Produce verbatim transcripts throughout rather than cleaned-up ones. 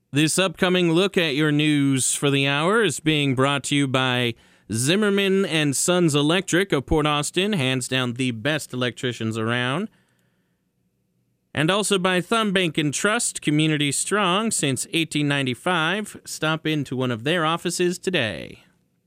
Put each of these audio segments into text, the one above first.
This upcoming look at your news for the hour is being brought to you by Zimmerman and Sons Electric of Port Austin, hands down the best electricians around. And also by Thumb Bank and Trust, community strong since eighteen ninety-five. Stop into one of their offices today.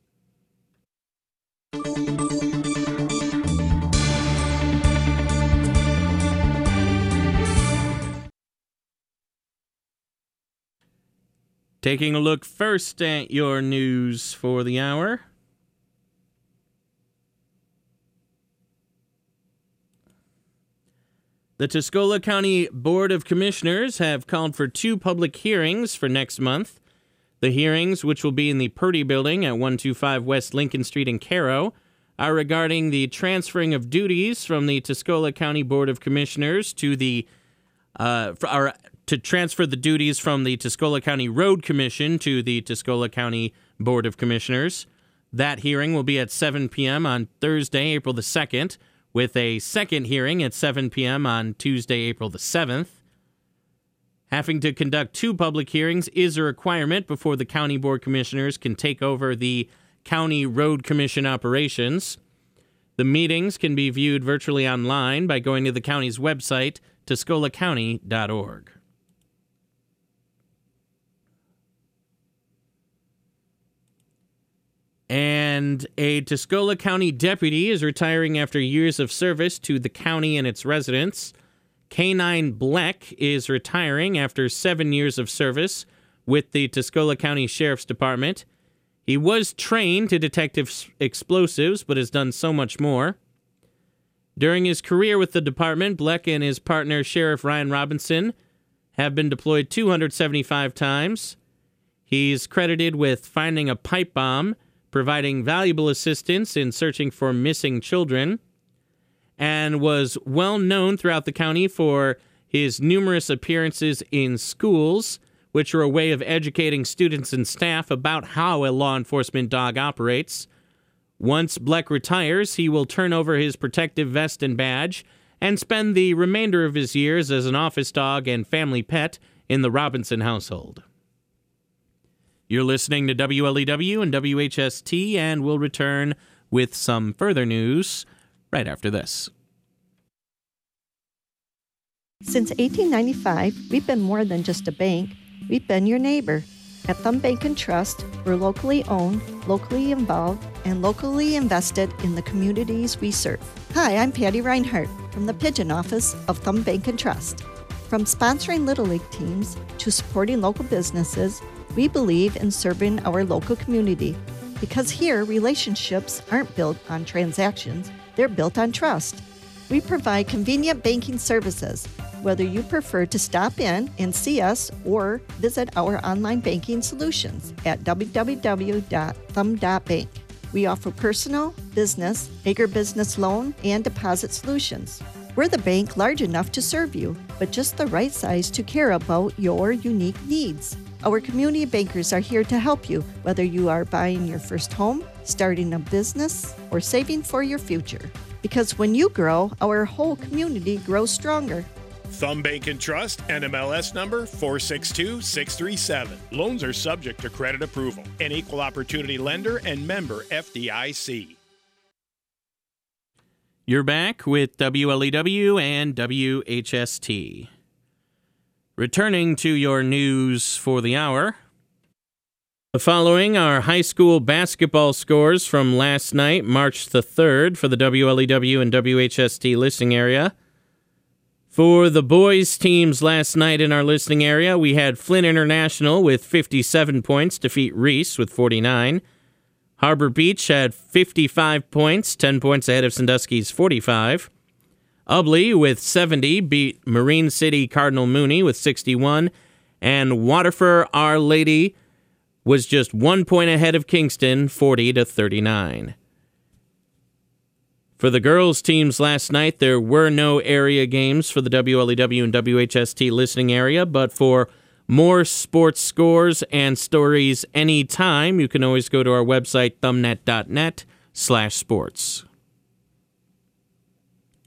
Taking a look first at your news for the hour. The Tuscola County Board of Commissioners have called for two public hearings for next month. The hearings, which will be in the Purdy Building at one twenty-five West Lincoln Street in Caro, are regarding the transferring of duties from the Tuscola County Board of Commissioners to the uh, are to transfer the duties from the Tuscola County Road Commission to the Tuscola County Board of Commissioners. That hearing will be at seven p.m. on Thursday, April the second, with a second hearing at seven p.m. on Tuesday, April the seventh. Having to conduct two public hearings is a requirement before the County Board Commissioners can take over the County Road Commission operations. The meetings can be viewed virtually online by going to the county's website, tuscola county dot org. And a Tuscola County deputy is retiring after years of service to the county and its residents. K nine Bleck is retiring after seven years of service with the Tuscola County Sheriff's Department. He was trained to detect explosives, but has done so much more. During his career with the department, Bleck and his partner, Sheriff Ryan Robinson, have been deployed two hundred seventy-five times. He's credited with finding a pipe bomb, providing valuable assistance in searching for missing children, and was well known throughout the county for his numerous appearances in schools, which are a way of educating students and staff about how a law enforcement dog operates. Once Bleck retires, he will turn over his protective vest and badge and spend the remainder of his years as an office dog and family pet in the Robinson household. You're listening to W L E W and W H S T, and we'll return with some further news right after this. Since eighteen ninety-five, we've been more than just a bank. We've been your neighbor. At Thumb Bank and Trust, we're locally owned, locally involved, and locally invested in the communities we serve. Hi, I'm Patty Reinhardt from the Pigeon office of Thumb Bank and Trust. From sponsoring Little League teams to supporting local businesses, we believe in serving our local community because here relationships aren't built on transactions, they're built on trust. We provide convenient banking services, whether you prefer to stop in and see us or visit our online banking solutions at w w w dot thumb dot bank. We offer personal, business, agribusiness loan, and deposit solutions. We're the bank large enough to serve you, but just the right size to care about your unique needs. Our community bankers are here to help you, whether you are buying your first home, starting a business, or saving for your future. Because when you grow, our whole community grows stronger. Thumb Bank and Trust, N M L S number four six two six three seven. Loans are subject to credit approval. An equal opportunity lender and member F D I C. You're back with W L E W and W H S T. Returning to your news for the hour. The following are high school basketball scores from last night, March the third, for the W L E W and W H S T listening area. For the boys' teams last night in our listening area, we had Flint International with fifty-seven points defeat Reese with forty-nine. Harbor Beach had fifty-five points, ten points ahead of Sandusky's forty-five. Ubley with seventy beat Marine City Cardinal Mooney with sixty-one. And Waterford Our Lady was just one point ahead of Kingston, forty to thirty-nine. For the girls' teams last night, there were no area games for the W L E W and W H S T listening area, but for more sports scores and stories anytime, you can always go to our website, thumbnet.net slash sports.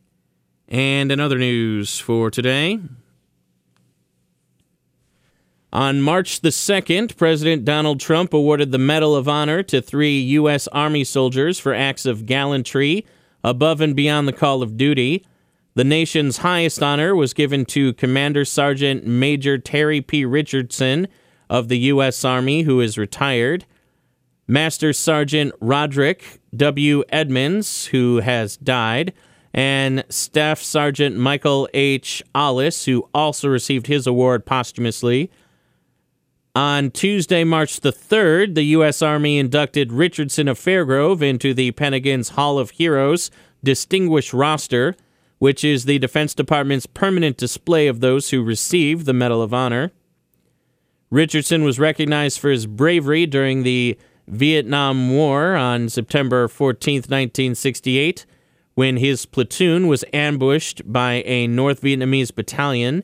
And in other news for today, On March the second, President Donald Trump awarded the Medal of Honor to three U S. Army soldiers for acts of gallantry above and beyond the call of duty. The nation's highest honor was given to Commander Sergeant Major Terry P. Richardson of the U S. Army, who is retired. Master Sergeant Roderick W. Edmonds, who has died, and Staff Sergeant Michael H. Ollis, who also received his award posthumously. On Tuesday, March the third, the U S. Army inducted Richardson of Fairgrove into the Pentagon's Hall of Heroes Distinguished Roster, which is the Defense Department's permanent display of those who receive the Medal of Honor. Richardson was recognized for his bravery during the Vietnam War on September fourteenth, nineteen sixty-eight, when his platoon was ambushed by a North Vietnamese battalion.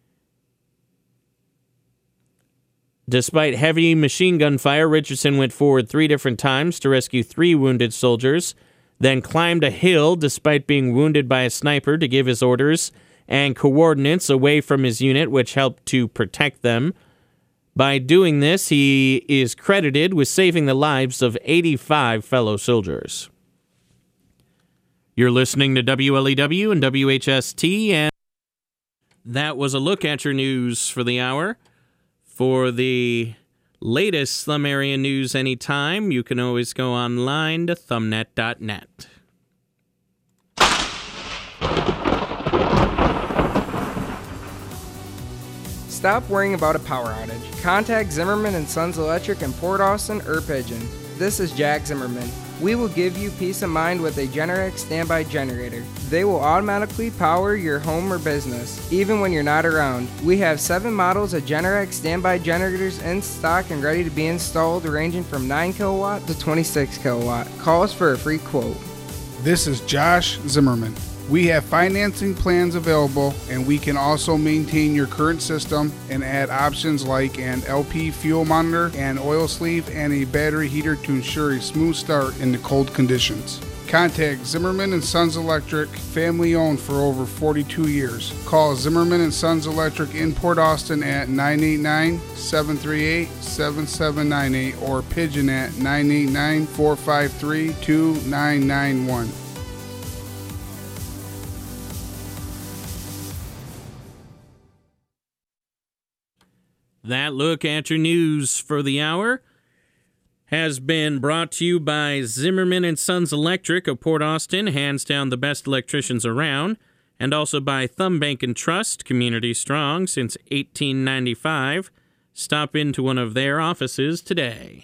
Despite heavy machine gun fire, Richardson went forward three different times to rescue three wounded soldiers, then climbed a hill despite being wounded by a sniper to give his orders and coordinates away from his unit, which helped to protect them. By doing this, he is credited with saving the lives of eighty-five fellow soldiers. You're listening to W L E W and W H S T, and that was a look at your news for the hour. For the latest Thumb Area news anytime, you can always go online to thumbnet dot net. Stop worrying about a power outage. Contact Zimmerman and Sons Electric in Port Austin or Pigeon. This is Jack Zimmerman. We will give you peace of mind with a Generac standby generator. They will automatically power your home or business, even when you're not around. We have seven models of Generac standby generators in stock and ready to be installed, ranging from nine kilowatt to twenty-six kilowatt. Call us for a free quote. This is Josh Zimmerman. We have financing plans available, and we can also maintain your current system and add options like an L P fuel monitor, an oil sleeve, and a battery heater to ensure a smooth start in the cold conditions. Contact Zimmerman and Sons Electric, family owned for over forty-two years. Call Zimmerman and Sons Electric in Port Austin at nine eight nine, seven three eight, seven seven nine eight or Pigeon at nine eight nine, four five three, two nine nine one. That look at your news for the hour has been brought to you by Zimmerman and Sons Electric of Port Austin, hands down the best electricians around, and also by Thumb Bank and Trust, community strong since eighteen ninety-five. Stop into one of their offices today.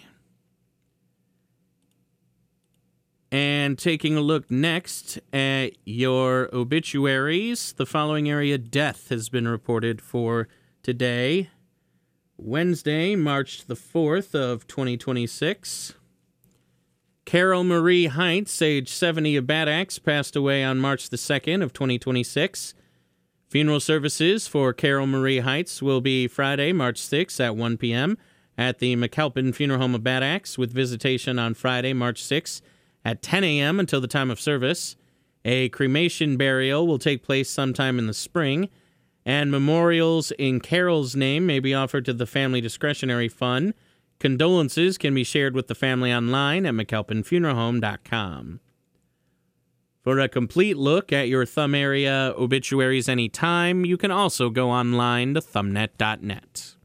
And taking a look next at your obituaries, the following area death has been reported for today. Wednesday, March the fourth of twenty twenty-six. Carol Marie Heights, age seventy, of Bad Axe, passed away on March the second of twenty twenty-six. Funeral services for Carol Marie Heights will be Friday, March sixth at one p.m. at the McAlpin Funeral Home of Bad Axe, with visitation on Friday, March sixth at ten a.m. until the time of service. A cremation burial will take place sometime in the spring, and memorials in Carol's name may be offered to the Family Discretionary Fund. Condolences can be shared with the family online at mcalpin funeral home dot com. For a complete look at your Thumb Area obituaries anytime, you can also go online to thumbnet dot net.